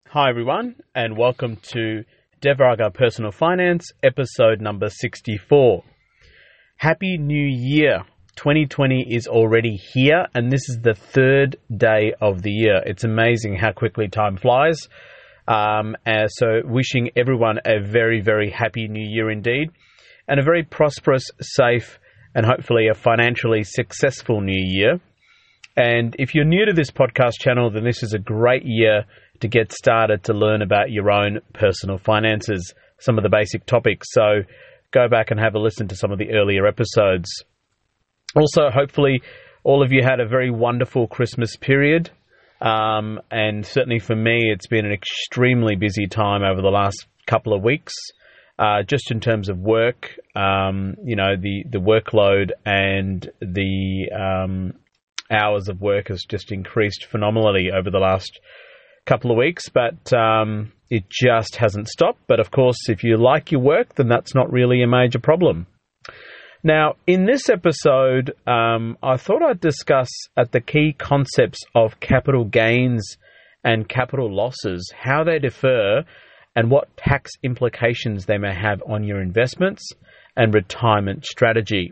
Hi everyone, and welcome to Devraga Personal Finance, episode number 64. Happy New Year! 2020 is already here, and this is the third day of the year. It's amazing how quickly time flies. So wishing everyone a very, very happy New Year indeed, and a very prosperous, safe, and hopefully a financially successful New Year. And if you're new to this podcast channel, then this is a great year to get started to learn about your own personal finances, some of the basic topics. So go back and have a listen to some of the earlier episodes. Also, hopefully, all of you had a very wonderful Christmas period. And certainly for me, it's been an extremely busy time over the last couple of weeks, just in terms of work, the workload and the hours of work has just increased phenomenally over the last couple of weeks, but it just hasn't stopped. But of course, if you like your work, then that's not really a major problem. Now, in this episode, I thought I'd discuss at the key concepts of capital gains and capital losses, how they differ, and what tax implications they may have on your investments and retirement strategy.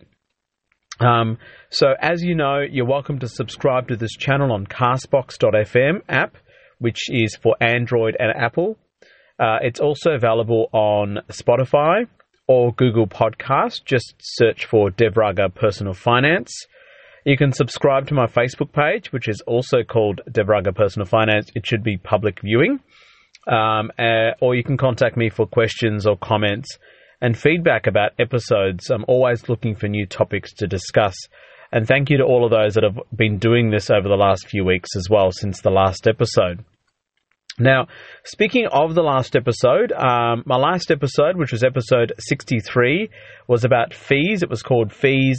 So as you know, you're welcome to subscribe to this channel on Castbox.fm app, which is for Android and Apple. It's also available on Spotify or Google Podcast. Just search for Devraga Personal Finance. You can subscribe to my Facebook page, which is also called Devraga Personal Finance. It should be public viewing. Or you can contact me for questions or comments and feedback about episodes. I'm always looking for new topics to discuss. And thank you to all of those that have been doing this over the last few weeks as well, since the last episode. Now, speaking of the last episode, my last episode, which was episode 63, was about fees. It was called Fees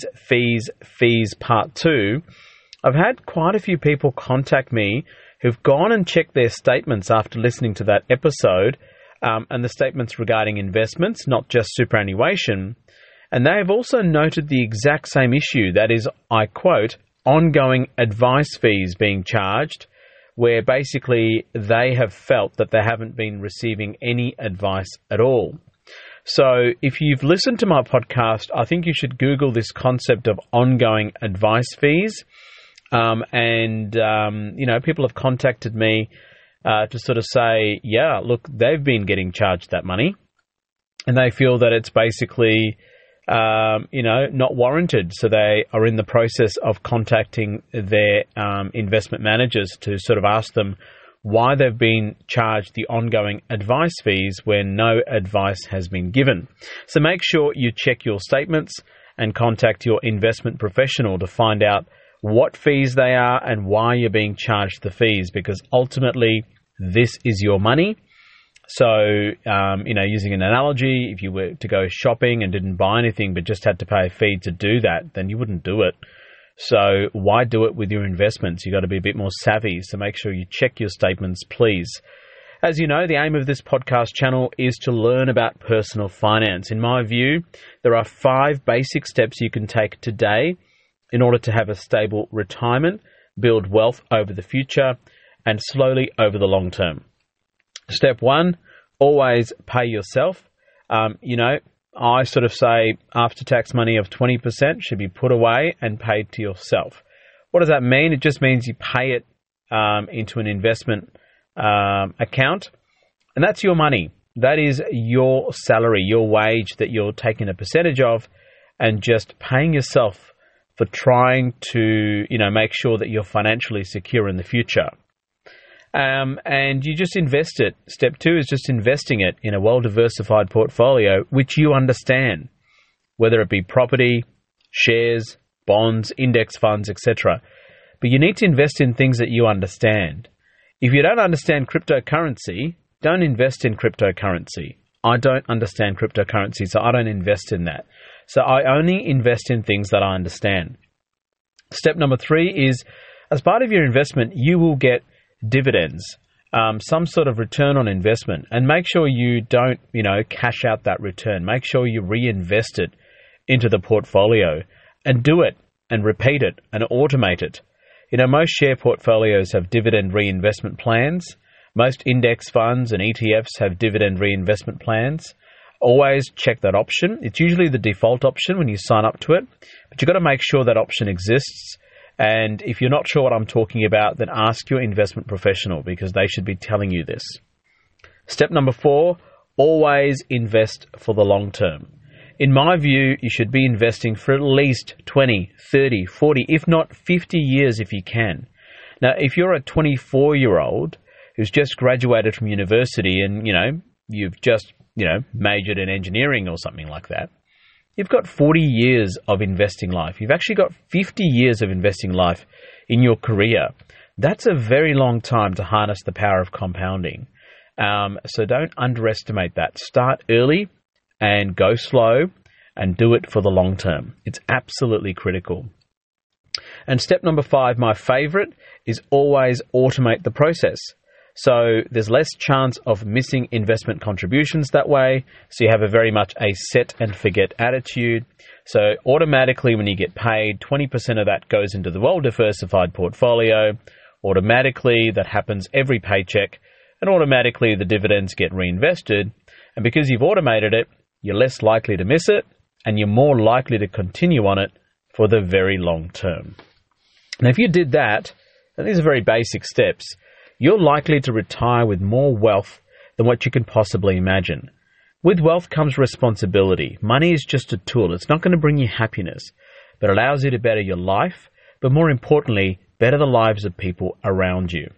Part 2. I've had quite a few people contact me who've gone and checked their statements after listening to that episode, and the statements regarding investments, not just superannuation. And they have also noted the exact same issue, that is, I quote, ongoing advice fees being charged, where basically they have felt that they haven't been receiving any advice at all. So if you've listened to my podcast, I think you should Google this concept of ongoing advice fees. People have contacted me to sort of say, yeah, look, they've been getting charged that money, and they feel that it's basically, not warranted. So they are in the process of contacting their investment managers to sort of ask them why they've been charged the ongoing advice fees when no advice has been given. So make sure you check your statements and contact your investment professional to find out what fees they are and why you're being charged the fees, because ultimately this is your money. So, using an analogy, if you were to go shopping and didn't buy anything but just had to pay a fee to do that, then you wouldn't do it. So why do it with your investments? You've got to be a bit more savvy. So make sure you check your statements, please. As you know, the aim of this podcast channel is to learn about personal finance. In my view, there are 5 basic steps you can take today in order to have a stable retirement, build wealth over the future, and slowly over the long term. Step 1, always pay yourself. I sort of say after-tax money of 20% should be put away and paid to yourself. What does that mean? It just means you pay it into an investment account, and that's your money. That is your salary, your wage that you're taking a percentage of and just paying yourself for trying to, make sure that you're financially secure in the future. And you just invest it. Step 2 is just investing it in a well-diversified portfolio, which you understand, whether it be property, shares, bonds, index funds, etc. But you need to invest in things that you understand. If you don't understand cryptocurrency, don't invest in cryptocurrency. I don't understand cryptocurrency, so I don't invest in that. So I only invest in things that I understand. Step number 3 is, as part of your investment, you will get dividends, some sort of return on investment, and make sure you don't, cash out that return. Make sure you reinvest it into the portfolio, and do it and repeat it and automate it. Most share portfolios have dividend reinvestment plans. Most index funds and ETFs have dividend reinvestment plans. Always check that option. It's usually the default option when you sign up to it, but you've got to make sure that option exists. And if you're not sure what I'm talking about, then ask your investment professional because they should be telling you this. Step number 4, always invest for the long term. In my view, you should be investing for at least 20, 30, 40, if not 50 years if you can. Now, if you're a 24-year-old who's just graduated from university and, you've just, majored in engineering or something like that, you've got 40 years of investing life. You've actually got 50 years of investing life in your career. That's a very long time to harness the power of compounding. So don't underestimate that. Start early and go slow and do it for the long term. It's absolutely critical. And step number 5, my favorite, is always automate the process. So there's less chance of missing investment contributions that way. So you have a very much a set and forget attitude. So automatically when you get paid, 20% of that goes into the well-diversified portfolio. Automatically that happens every paycheck, and automatically the dividends get reinvested. And because you've automated it, you're less likely to miss it, and you're more likely to continue on it for the very long term. Now, if you did that, and these are very basic steps, you're likely to retire with more wealth than what you can possibly imagine. With wealth comes responsibility. Money is just a tool. It's not going to bring you happiness, but it allows you to better your life, but more importantly, better the lives of people around you.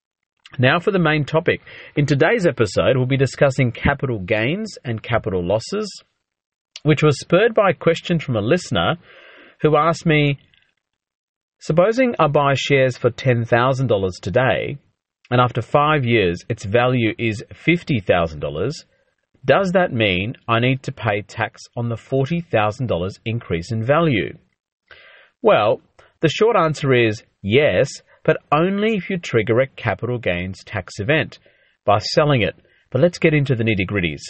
Now for the main topic. In today's episode, we'll be discussing capital gains and capital losses, which was spurred by a question from a listener who asked me, supposing I buy shares for $10,000 today, and after 5 years its value is $50,000, does that mean I need to pay tax on the $40,000 increase in value? Well, the short answer is yes, but only if you trigger a capital gains tax event by selling it. But let's get into the nitty-gritties.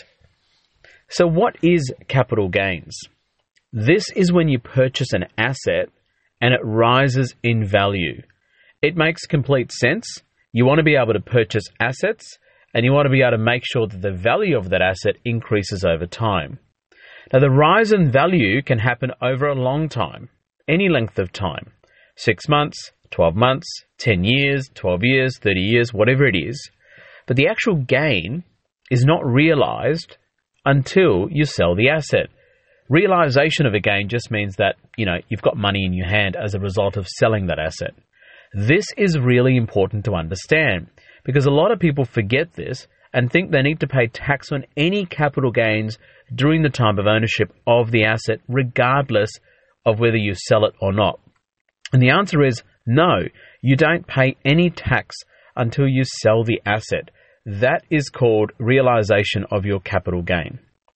So what is capital gains? This is when you purchase an asset and it rises in value. It makes complete sense. You want to be able to purchase assets and you want to be able to make sure that the value of that asset increases over time. Now, the rise in value can happen over a long time, any length of time, 6 months, 12 months, 10 years, 12 years, 30 years, whatever it is. But the actual gain is not realized until you sell the asset. Realization of a gain just means that, you've got money in your hand as a result of selling that asset. This is really important to understand because a lot of people forget this and think they need to pay tax on any capital gains during the time of ownership of the asset, regardless of whether you sell it or not. And the answer is no, you don't pay any tax until you sell the asset. That is called realization of your capital gain.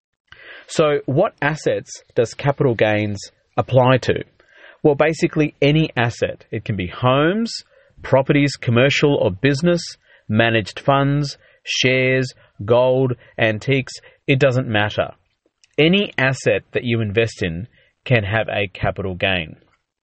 So what assets does capital gains apply to? Well, basically any asset. It can be homes, properties, commercial or business, managed funds, shares, gold, antiques. It doesn't matter. Any asset that you invest in can have a capital gain.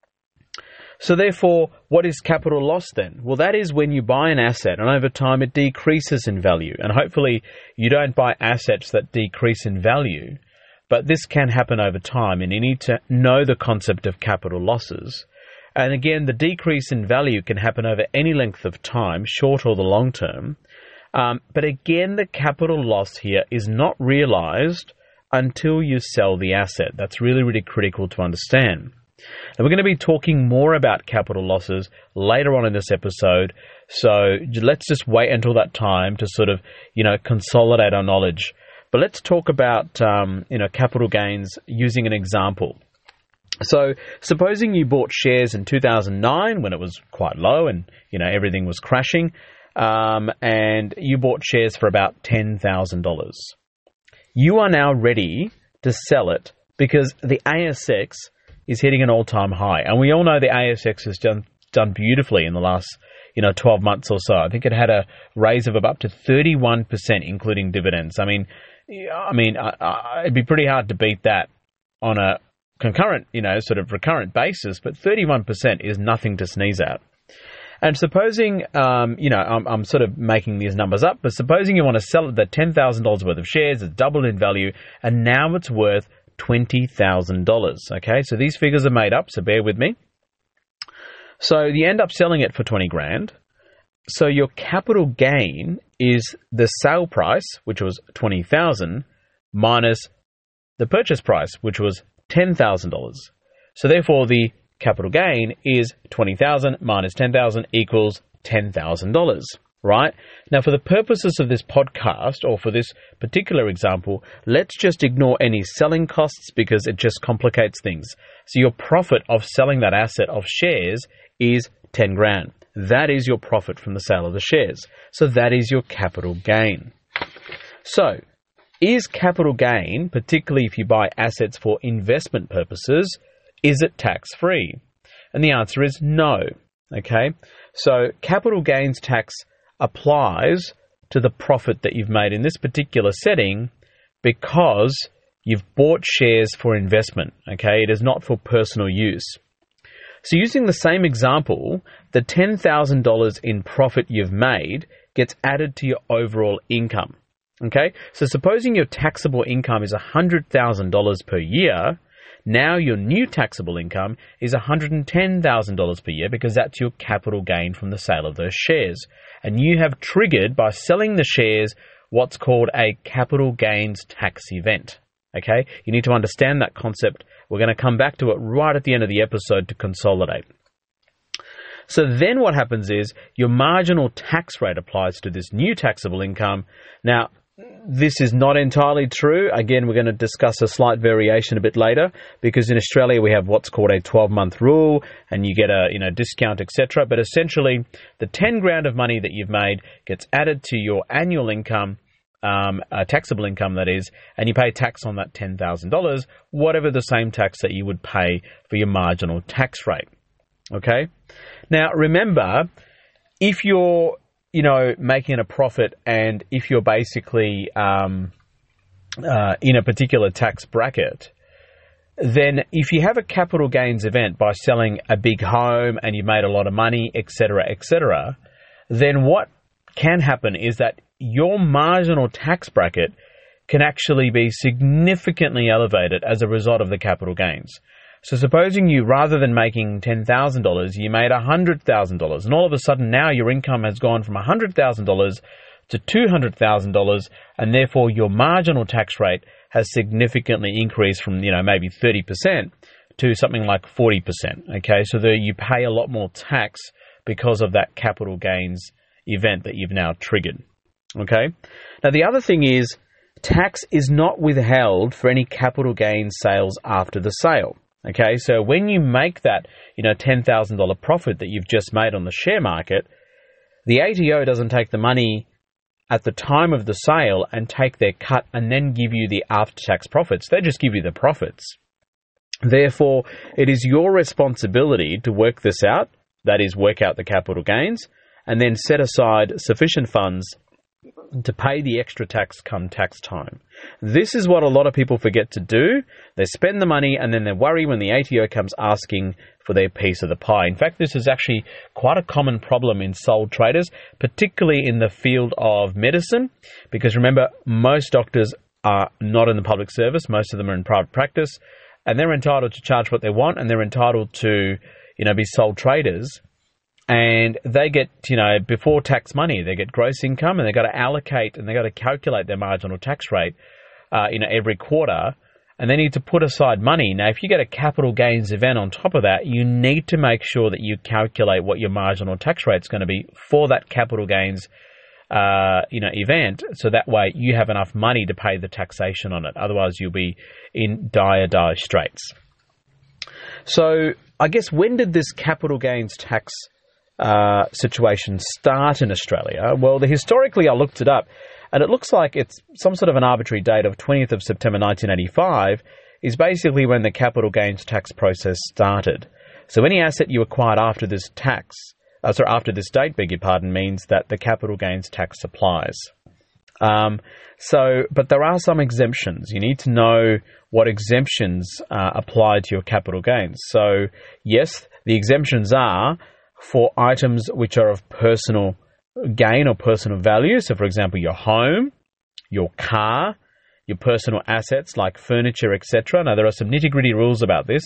So therefore, what is capital loss then? Well, that is when you buy an asset and over time it decreases in value. And hopefully you don't buy assets that decrease in value. But this can happen over time, and you need to know the concept of capital losses. And again, the decrease in value can happen over any length of time, short or the long term. But again, the capital loss here is not realized until you sell the asset. That's really, really critical to understand. And we're going to be talking more about capital losses later on in this episode. So let's just wait until that time to sort of, consolidate our knowledge. But let's talk about, capital gains using an example. So supposing you bought shares in 2009 when it was quite low and, everything was crashing, and you bought shares for about $10,000. You are now ready to sell it because the ASX is hitting an all-time high. And we all know the ASX has done beautifully in the last 12 months or so. I think it had a raise of up to 31%, including dividends. It'd be pretty hard to beat that on a concurrent, recurrent basis, but 31% is nothing to sneeze at. And supposing, I'm sort of making these numbers up, but supposing you want to sell it at $10,000 worth of shares, it's doubled in value, and now it's worth $20,000. Okay, so these figures are made up, so bear with me. So you end up selling it for 20 grand. So your capital gain is the sale price, which was $20,000, minus the purchase price, which was $10,000. So therefore, the capital gain is $20,000 minus $10,000 equals $10,000, right? Now, for the purposes of this podcast, or for this particular example, let's just ignore any selling costs because it just complicates things. So your profit of selling that asset of shares is 10 grand. That is your profit from the sale of the shares. So that is your capital gain. So, is capital gain, particularly if you buy assets for investment purposes, is it tax-free? And the answer is no. Okay? So capital gains tax applies to the profit that you've made in this particular setting because you've bought shares for investment. Okay? It is not for personal use. So using the same example, the $10,000 in profit you've made gets added to your overall income. Okay? So supposing your taxable income is $100,000 per year, now your new taxable income is $110,000 per year because that's your capital gain from the sale of those shares. And you have triggered, by selling the shares, what's called a capital gains tax event. Okay? You need to understand that concept. We're going to come back to it right at the end of the episode to consolidate. So then what happens is your marginal tax rate applies to this new taxable income. Now, this is not entirely true. Again, we're going to discuss a slight variation a bit later because in Australia we have what's called a 12-month rule and you get a discount, etc. But essentially, the 10 grand of money that you've made gets added to your annual income, taxable income that is, and you pay tax on that $10,000, whatever the same tax that you would pay for your marginal tax rate. Okay? Now, remember, if you're making a profit, and if you're basically in a particular tax bracket, then if you have a capital gains event by selling a big home and you made a lot of money, etc., then what can happen is that your marginal tax bracket can actually be significantly elevated as a result of the capital gains. So supposing you, rather than making $10,000, you made $100,000, and all of a sudden now your income has gone from $100,000 to $200,000, and therefore your marginal tax rate has significantly increased from, maybe 30% to something like 40%. Okay, so you pay a lot more tax because of that capital gains event that you've now triggered. Okay, now the other thing is tax is not withheld for any capital gains sales after the sale. Okay, so when you make that, $10,000 profit that you've just made on the share market, the ATO doesn't take the money at the time of the sale and take their cut and then give you the after-tax profits. They just give you the profits. Therefore, it is your responsibility to work this out, that is, work out the capital gains, and then set aside sufficient funds to pay the extra tax come tax time. This is what a lot of people forget to do. They spend the money and then they worry when the ATO comes asking for their piece of the pie. In fact, this is actually quite a common problem in sole traders, particularly in the field of medicine, because remember, most doctors are not in the public service. Most of them are in private practice, and they're entitled to charge what they want, and they're entitled to, be sole traders. And they get, before tax money, they get gross income, and they've got to allocate and they've got to calculate their marginal tax rate, every quarter, and they need to put aside money. Now, if you get a capital gains event on top of that, you need to make sure that you calculate what your marginal tax rate is going to be for that capital gains, event, so that way you have enough money to pay the taxation on it. Otherwise, you'll be in dire straits. So, I guess, when did this capital gains tax situation start in Australia? Well, historically I looked it up, and it looks like it's some sort of an arbitrary date of 20th of September 1985 is basically when the capital gains tax process started. So any asset you acquired after this after this date, means that the capital gains tax applies. But there are some exemptions. You need to know what exemptions apply to your capital gains. So yes, the exemptions are for items which are of personal gain or personal value. So, for example, your home, your car, your personal assets like furniture, etc. Now, there are some nitty-gritty rules about this,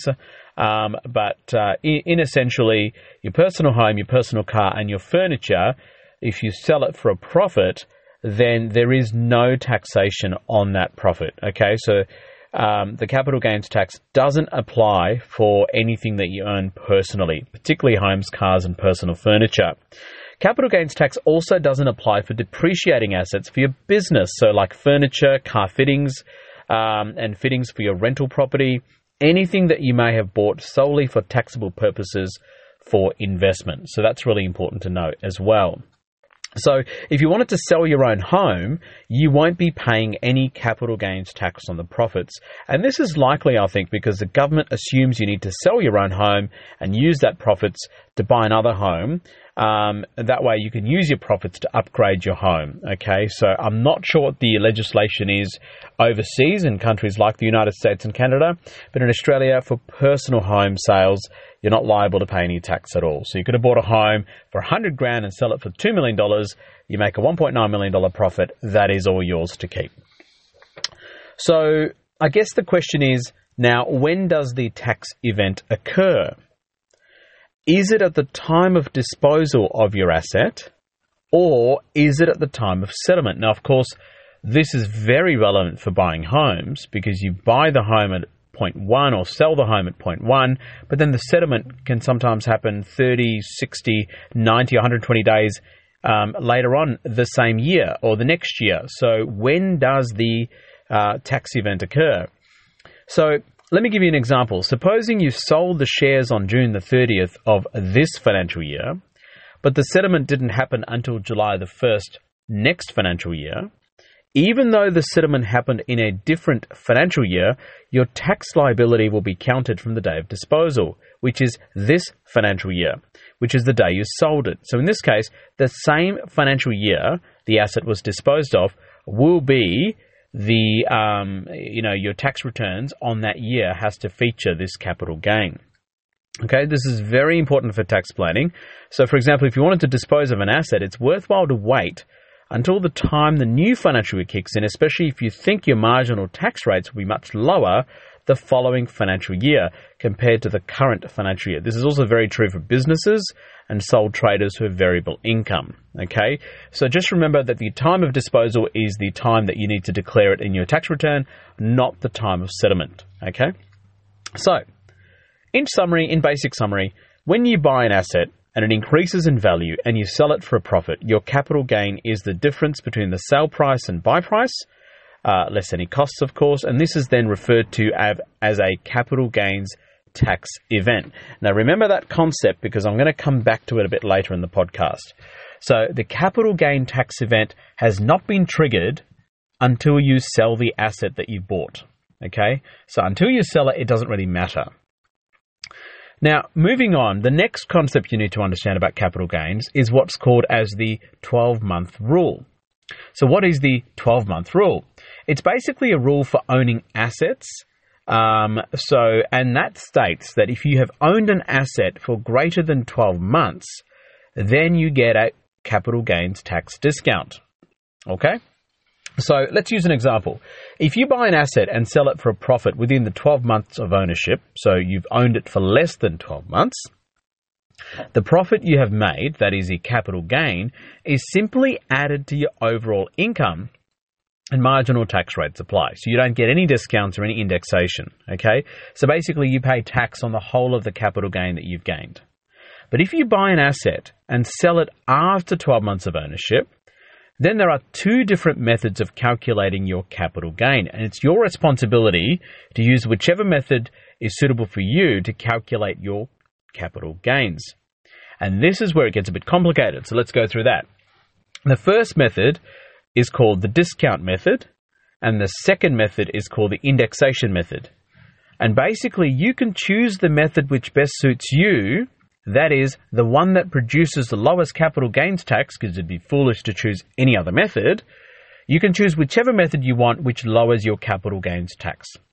but in essentially, your personal home, your personal car, and your furniture, if you sell it for a profit, then there is no taxation on that profit. Okay, so the capital gains tax doesn't apply for anything that you own personally, particularly homes, cars, and personal furniture. Capital gains tax also doesn't apply for depreciating assets for your business, so like furniture, car fittings, and fittings for your rental property, anything that you may have bought solely for taxable purposes for investment. So that's really important to note as well. So if you wanted to sell your own home, you won't be paying any capital gains tax on the profits. And this is likely, I think, because the government assumes you need to sell your own home and use that profits to buy another home. That way you can use your profits to upgrade your home. Okay, so I'm not sure what the legislation is overseas in countries like the United States and Canada, but in Australia, for personal home sales, you're not liable to pay any tax at all. So you could have bought a home for $100,000 and sell it for $2 million. You make a $1.9 million profit. That is all yours to keep. So I guess the question is, now, when does the tax event occur? Is it at the time of disposal of your asset, or is it at the time of settlement? Now, of course, this is very relevant for buying homes because you buy the home at point 1 or sell the home at point 1, but then the settlement can sometimes happen 30, 60, 90, 120 days later on the same year or the next year. So when does the tax event occur? So let me give you an example. Supposing you sold the shares on June the 30th of this financial year, but the settlement didn't happen until July the 1st next financial year. Even though the settlement happened in a different financial year, your tax liability will be counted from the day of disposal, which is this financial year, which is the day you sold it. So in this case, the same financial year the asset was disposed of will be your tax returns on that year has to feature this capital gain. Okay, this is very important for tax planning. So for example, if you wanted to dispose of an asset, it's worthwhile to wait until the time the new financial year kicks in, especially if you think your marginal tax rates will be much lower the following financial year compared to the current financial year. This is also very true for businesses and sole traders who have variable income. Okay, so just remember that the time of disposal is the time that you need to declare it in your tax return, not the time of settlement. Okay, so in basic summary, when you buy an asset and it increases in value and you sell it for a profit, your capital gain is the difference between the sale price and buy price, less any costs, of course, and this is then referred to as a capital gains tax event. Now, remember that concept because I'm going to come back to it a bit later in the podcast. So the capital gain tax event has not been triggered until you sell the asset that you bought. Okay, so until you sell it, it doesn't really matter. Now, moving on, the next concept you need to understand about capital gains is what's called as the 12-month rule. So what is the 12-month rule? It's basically a rule for owning assets. And that states that if you have owned an asset for greater than 12 months, then you get a capital gains tax discount. Okay? So let's use an example. If you buy an asset and sell it for a profit within the 12 months of ownership, so you've owned it for less than 12 months, the profit you have made, that is a capital gain, is simply added to your overall income and marginal tax rates apply. So you don't get any discounts or any indexation, okay? So basically you pay tax on the whole of the capital gain that you've gained. But if you buy an asset and sell it after 12 months of ownership, then there are two different methods of calculating your capital gain, and it's your responsibility to use whichever method is suitable for you to calculate your capital gains. And this is where it gets a bit complicated, so let's go through that. The first method is called the discount method, and the second method is called the indexation method. And basically, you can choose the method which best suits you. That is, the one that produces the lowest capital gains tax, because it'd be foolish to choose any other method. You can choose whichever method you want which lowers your capital gains tax.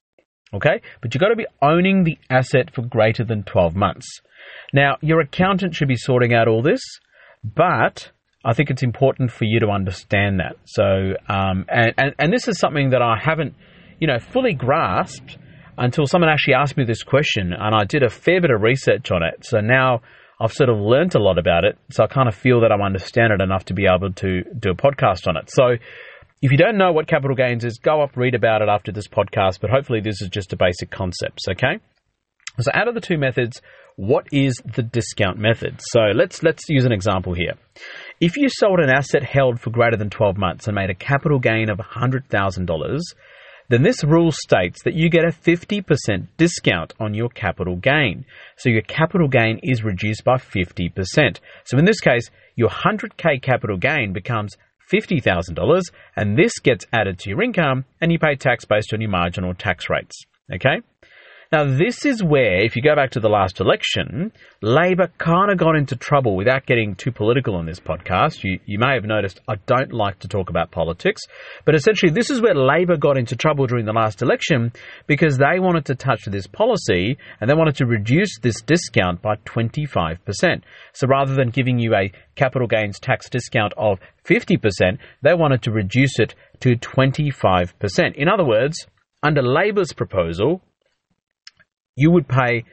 Okay? But you've got to be owning the asset for greater than 12 months. Now, your accountant should be sorting out all this, but I think it's important for you to understand that. So, and this is something that I haven't, fully grasped until someone actually asked me this question, and I did a fair bit of research on it. So now I've sort of learnt a lot about it, so I kind of feel that I understand it enough to be able to do a podcast on it. So if you don't know what capital gains is, go up, read about it after this podcast, but hopefully this is just a basic concepts, okay? So out of the two methods, what is the discount method? So let's use an example here. If you sold an asset held for greater than 12 months and made a capital gain of $100,000, then this rule states that you get a 50% discount on your capital gain. So your capital gain is reduced by 50%. So in this case, your 100K capital gain becomes $50,000, and this gets added to your income, and you pay tax based on your marginal tax rates. Okay? Now, this is where, if you go back to the last election, Labor kind of got into trouble. Without getting too political on this podcast, you may have noticed I don't like to talk about politics, but essentially this is where Labor got into trouble during the last election because they wanted to touch this policy and they wanted to reduce this discount by 25%. So rather than giving you a capital gains tax discount of 50%, they wanted to reduce it to 25%. In other words, under Labor's proposal, you would pay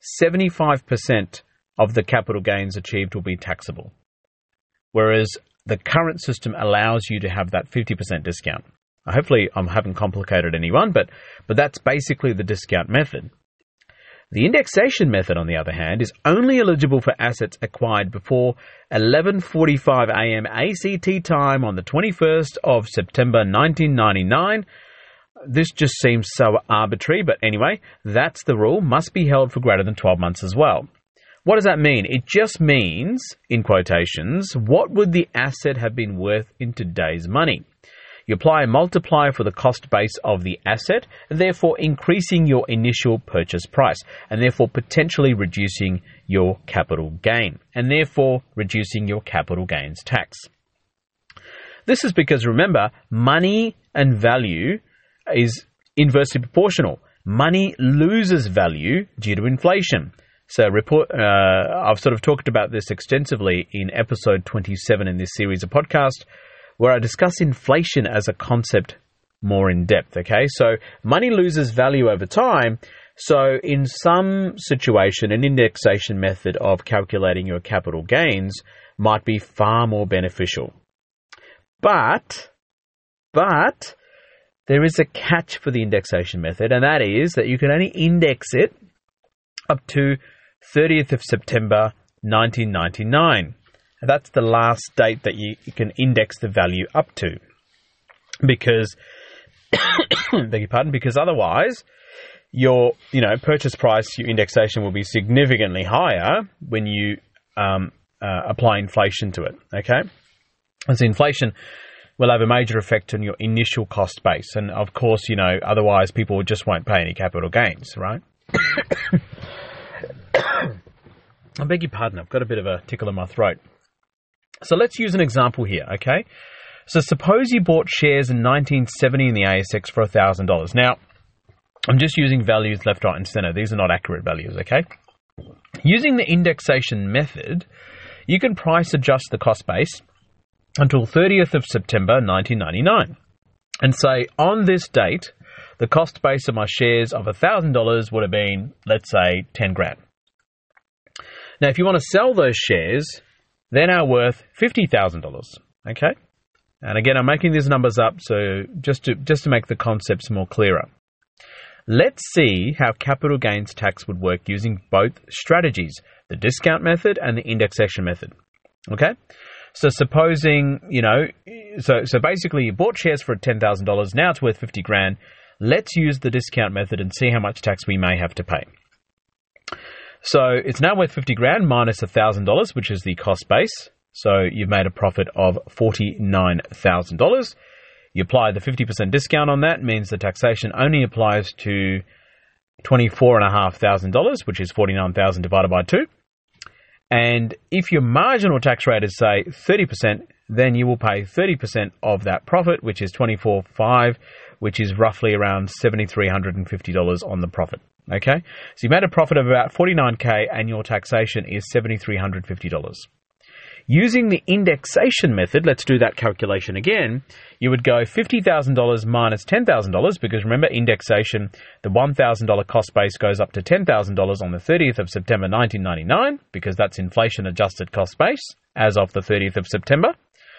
75% of the capital gains achieved will be taxable, whereas the current system allows you to have that 50% discount. Hopefully I haven't complicated anyone, but that's basically the discount method. The indexation method, on the other hand, is only eligible for assets acquired before 11:45 a.m. ACT time on the 21st of September 1999. This just seems so arbitrary, but anyway, that's the rule. Must be held for greater than 12 months as well. What does that mean? It just means, in quotations, what would the asset have been worth in today's money? You apply a multiplier for the cost base of the asset, therefore increasing your initial purchase price, and therefore potentially reducing your capital gain, and therefore reducing your capital gains tax. This is because, remember, money and value is inversely proportional. Money loses value due to inflation. So I've sort of talked about this extensively in episode 27 in this series of podcasts, where I discuss inflation as a concept more in depth, okay? So money loses value over time. So in some situation, an indexation method of calculating your capital gains might be far more beneficial. But there is a catch for the indexation method, and that is that you can only index it up to 30th of September 1999. That's the last date that you can index the value up to. Because, beg your pardon, because otherwise your purchase price, your indexation will be significantly higher when you apply inflation to it, okay? As inflation will have a major effect on your initial cost base. And of course, otherwise people just won't pay any capital gains, right? I beg your pardon, I've got a bit of a tickle in my throat. So let's use an example here, okay? So suppose you bought shares in 1970 in the ASX for $1,000. Now, I'm just using values left, right, and center. These are not accurate values, okay? Using the indexation method, you can price adjust the cost base until 30th of September 1999 and say, on this date, the cost base of my shares of $1,000 would have been, let's say, 10 grand. Now, if you want to sell those shares, they're now worth $50,000, okay? And again, I'm making these numbers up so just to make the concepts more clearer. Let's see how capital gains tax would work using both strategies, the discount method and the indexation method, okay? So supposing, so basically you bought shares for $10,000, now it's worth 50 grand. Let's use the discount method and see how much tax we may have to pay. So it's now worth 50 grand minus $1,000, which is the cost base. So you've made a profit of $49,000. You apply the 50% discount on that, means the taxation only applies to $24,500, which is $49,000 divided by 2. And if your marginal tax rate is, say, 30%, then you will pay 30% of that profit, which is $24,500, which is roughly around $7,350 on the profit. Okay, so you made a profit of about $49,000 and your taxation is $7,350. Using the indexation method, let's do that calculation again. You would go $50,000 minus $10,000 because remember, indexation, the $1,000 cost base goes up to $10,000 on the 30th of September 1999 because that's inflation adjusted cost base as of the 30th of September,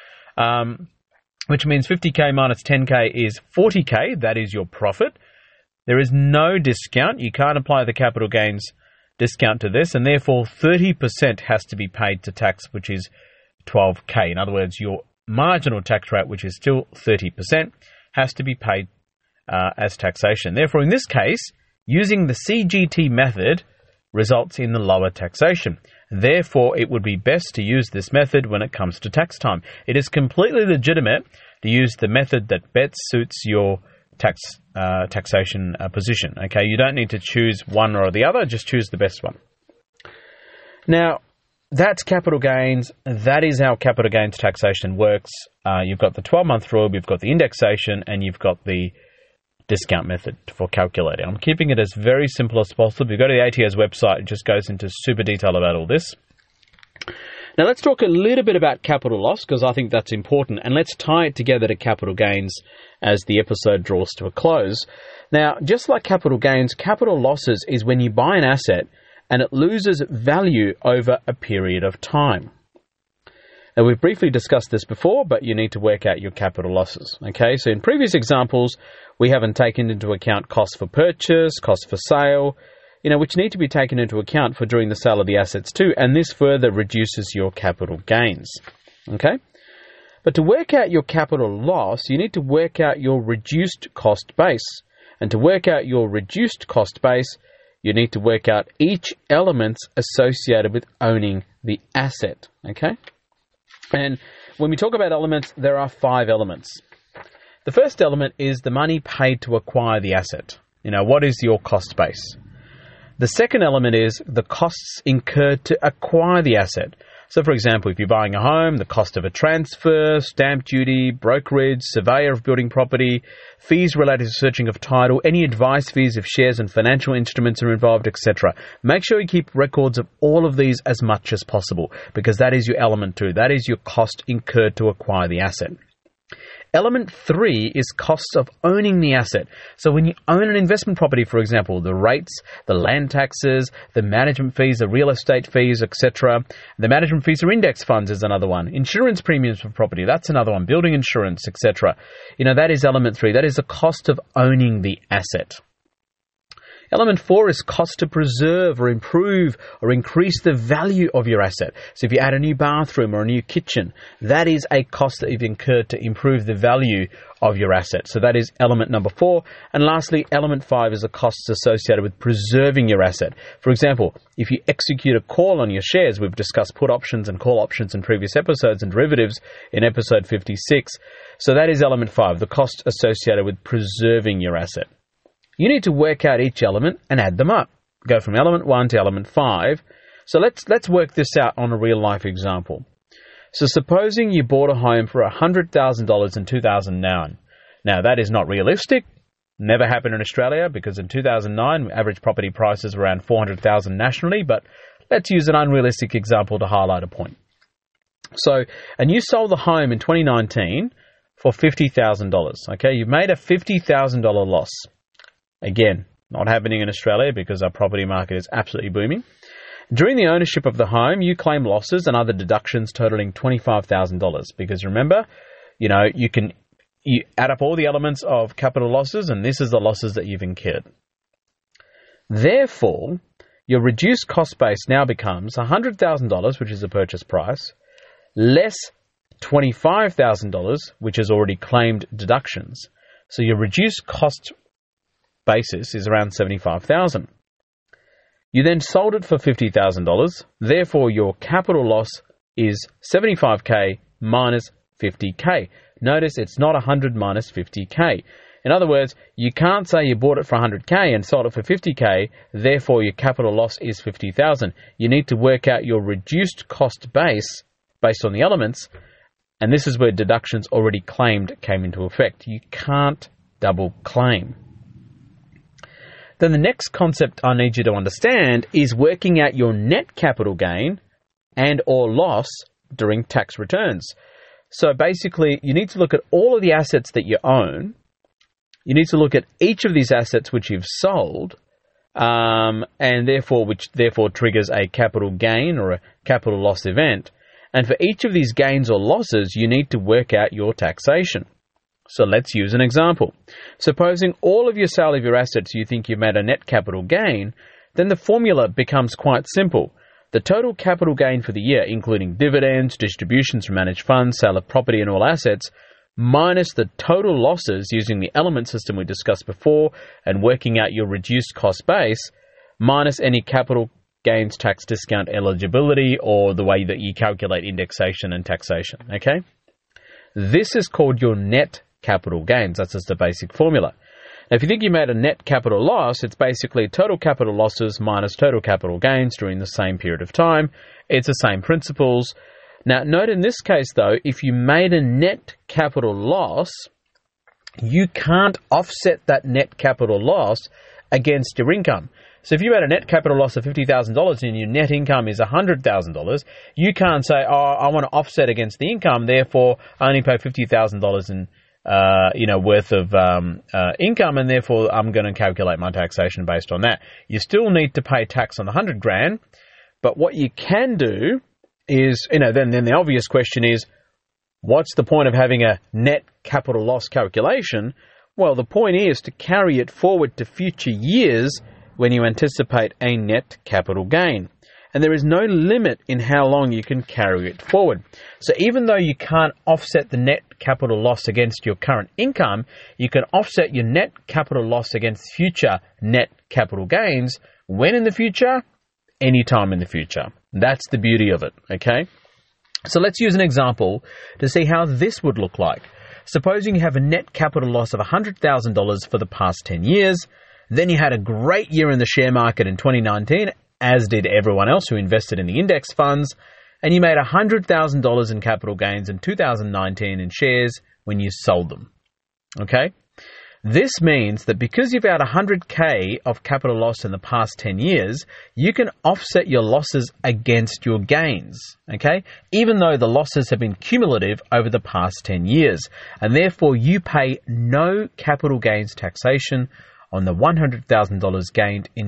which means $50,000 minus $10,000 is $40,000. That is your profit. There is no discount. You can't apply the capital gains discount to this, and therefore 30% has to be paid to tax, which is $12,000. In other words, your marginal tax rate, which is still 30%, has to be paid as taxation. Therefore, in this case, using the CGT method results in the lower taxation. Therefore, it would be best to use this method when it comes to tax time. It is completely legitimate to use the method that best suits your taxation position. Okay, you don't need to choose one or the other, just choose the best one. Now, that's capital gains. That is how capital gains taxation works. You've got the 12-month rule, you've got the indexation, and you've got the discount method for calculating. I'm keeping it as very simple as possible. If you go to the ATO's website, it just goes into super detail about all this. Now, let's talk a little bit about capital loss because I think that's important, and let's tie it together to capital gains as the episode draws to a close. Now, just like capital gains, capital losses is when you buy an asset and it loses value over a period of time. Now, we've briefly discussed this before, but you need to work out your capital losses. Okay, so in previous examples, we haven't taken into account costs for purchase, costs for sale, which need to be taken into account for during the sale of the assets too, and this further reduces your capital gains. Okay? But to work out your capital loss, you need to work out your reduced cost base. And to work out your reduced cost base, you need to work out each element associated with owning the asset. Okay? And when we talk about elements, there are 5 elements. The first element is the money paid to acquire the asset. What is your cost base? The second element is the costs incurred to acquire the asset. So, for example, if you're buying a home, the cost of a transfer, stamp duty, brokerage, surveyor of building property, fees related to searching of title, any advice fees if shares and financial instruments are involved, etc. Make sure you keep records of all of these as much as possible because that is your element 2. That is your cost incurred to acquire the asset. Element 3 is costs of owning the asset. So when you own an investment property, for example, the rates, the land taxes, the management fees, the real estate fees, etc. The management fees for index funds is another one. Insurance premiums for property, that's another one. Building insurance, etc. That is element 3. That is the cost of owning the asset. Element 4 is cost to preserve or improve or increase the value of your asset. So if you add a new bathroom or a new kitchen, that is a cost that you've incurred to improve the value of your asset. So that is element number 4. And lastly, element 5 is the costs associated with preserving your asset. For example, if you execute a call on your shares, we've discussed put options and call options in previous episodes and derivatives in episode 56. So that is element 5, the cost associated with preserving your asset. You need to work out each element and add them up. Go from element 1 to element 5. So let's work this out on a real life example. So supposing you bought a home for $100,000 in 2009. Now that is not realistic. Never happened in Australia because in 2009 average property prices were around $400,000 nationally, but let's use an unrealistic example to highlight a point. And you sold the home in 2019 for $50,000. Okay, you've made a $50,000 loss. Again, not happening in Australia because our property market is absolutely booming. During the ownership of the home, you claim losses and other deductions totaling $25,000 because remember, you add up all the elements of capital losses and this is the losses that you've incurred. Therefore, your reduced cost base now becomes $100,000, which is the purchase price, less $25,000, which is already claimed deductions. So your reduced cost basis is around $75,000. You then sold it for $50,000. Therefore, your capital loss is $75,000 minus $50,000. Notice it's not 100 minus $50,000. In other words, you can't say you bought it for $100,000 and sold it for $50,000. Therefore, your capital loss is $50,000. You need to work out your reduced cost base based on the elements And this is where deductions already claimed came into effect. You can't double claim. Then the next concept I need you to understand is working out your net capital gain and or loss during tax returns. So basically, you need to look at all of the assets that you own. You need to look at each of these assets which you've sold, and which therefore triggers a capital gain or a capital loss event. And for each of these gains or losses, you need to work out your taxation. So let's use an example. Supposing all of your sale of your assets you think you've made a net capital gain, then the formula becomes quite simple. The total capital gain for the year, including dividends, distributions from managed funds, sale of property and all assets, minus the total losses using the element system we discussed before and working out your reduced cost base, minus any capital gains tax discount eligibility or the way that you calculate indexation and taxation, okay? This is called your net capital gains. That's just the basic formula. Now, if you think you made a net capital loss, it's basically total capital losses minus total capital gains during the same period of time. It's the same principles. Now, note in this case, though, if you made a net capital loss, you can't offset that net capital loss against your income. So if you had a net capital loss of $50,000 and your net income is $100,000, you can't say, oh, I want to offset against the income, therefore I only pay $50,000 in worth of income, and therefore I'm going to calculate my taxation based on that. You still need to pay tax on the $100,000, but what you can do is, then the obvious question is, what's the point of having a net capital loss calculation? Well, the point is to carry it forward to future years when you anticipate a net capital gain. And there is no limit in how long you can carry it forward. So even though you can't offset the net capital loss against your current income, you can offset your net capital loss against future net capital gains. When in the future? Anytime in the future. That's the beauty of it, okay? So let's use an example to see how this would look like. Supposing you have a net capital loss of $100,000 for the past 10 years, then you had a great year in the share market in 2019, as did everyone else who invested in the index funds, and you made $100,000 in capital gains in 2019 in shares when you sold them. Okay? This means that because you've had $100K of capital loss in the past 10 years, you can offset your losses against your gains, okay? Even though the losses have been cumulative over the past 10 years, and therefore you pay no capital gains taxation on the $100,000 gained in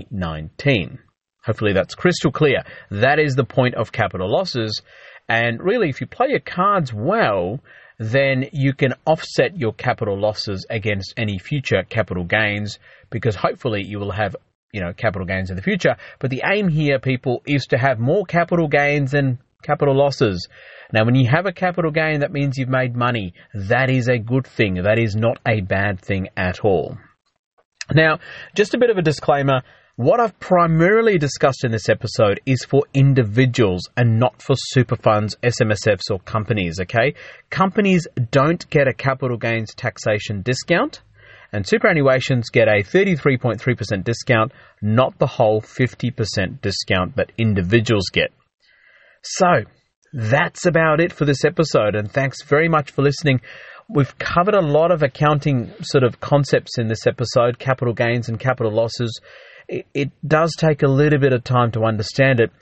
2019. Hopefully that's crystal clear. That is the point of capital losses. And really, if you play your cards well, then you can offset your capital losses against any future capital gains, because hopefully you will have, capital gains in the future. But the aim here, people, is to have more capital gains than capital losses. Now, when you have a capital gain, that means you've made money. That is a good thing. That is not a bad thing at all. Now, just a bit of a disclaimer. What I've primarily discussed in this episode is for individuals and not for super funds, SMSFs or companies, okay? Companies don't get a capital gains taxation discount, and superannuations get a 33.3% discount, not the whole 50% discount that individuals get. So, that's about it for this episode, and thanks very much for listening. We've covered a lot of accounting sort of concepts in this episode, capital gains and capital losses. It does take a little bit of time to understand it.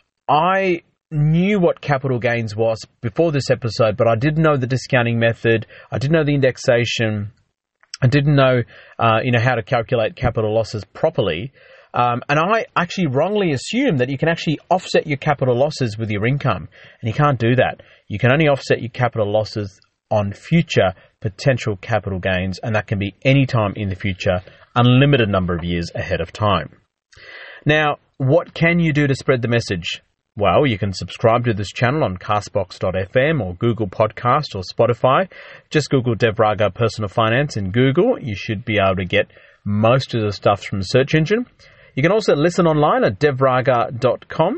I knew what capital gains was before this episode, but I didn't know the discounting method. I didn't know the indexation. I didn't know, how to calculate capital losses properly. And I actually wrongly assumed that you can actually offset your capital losses with your income. And you can't do that. You can only offset your capital losses on future potential capital gains, and that can be any time in the future, unlimited number of years ahead of time. Now, what can you do to spread the message? Well, you can subscribe to this channel on Castbox.fm or Google Podcast or Spotify. Just Google Dev Raga Personal Finance in Google. You should be able to get most of the stuff from the search engine. You can also listen online at devraga.com.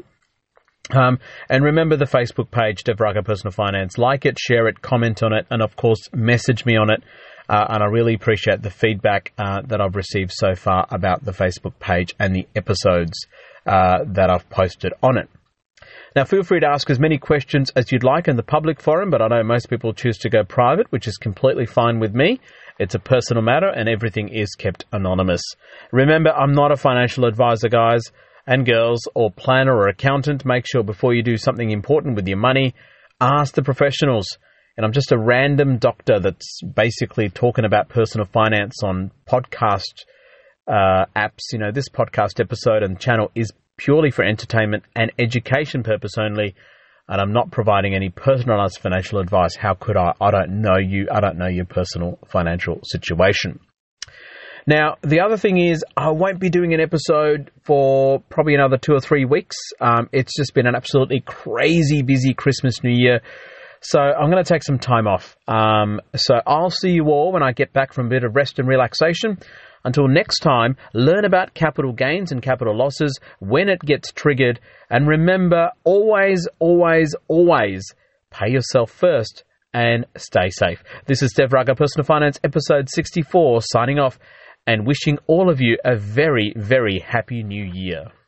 And remember the Facebook page, Dev Raga Personal Finance. Like it, share it, comment on it, and of course, message me on it. And I really appreciate the feedback that I've received so far about the Facebook page and the episodes that I've posted on it. Now, feel free to ask as many questions as you'd like in the public forum, but I know most people choose to go private, which is completely fine with me. It's a personal matter and everything is kept anonymous. Remember, I'm not a financial advisor, guys and girls, or planner or accountant. Make sure before you do something important with your money, ask the professionals. And I'm just a random doctor that's basically talking about personal finance on podcast apps. You know, this podcast episode and channel is purely for entertainment and education purpose only, and I'm not providing any personalized financial advice. How could I? I don't know you. I don't know your personal financial situation. Now, the other thing is I won't be doing an episode for probably another 2 or 3 weeks. It's just been an absolutely crazy busy Christmas, New Year. So I'm going to take some time off. So I'll see you all when I get back from a bit of rest and relaxation. Until next time, learn about capital gains and capital losses, when it gets triggered, and remember, always, always, always pay yourself first and stay safe. This is Dev Raga Personal Finance, episode 64, signing off and wishing all of you a very, very happy new year.